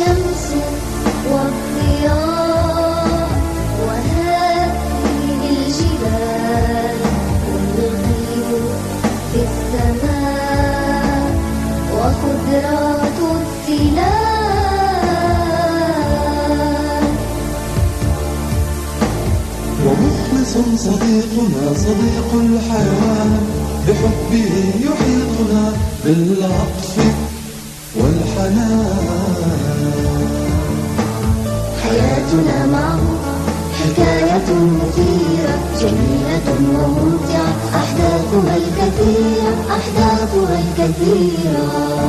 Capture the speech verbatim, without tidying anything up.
الشمس والضياء، وهذه الجبال والغيب في السماء، وخضرات الظلال. ومخلص صديقنا صديق الحياة، بحبه يحيطنا بالعطف والحنان. حياتنا معه حكاية مثيرة جميلة وممتعة، أحداثها الكثيرة أحداثها الكثيرة.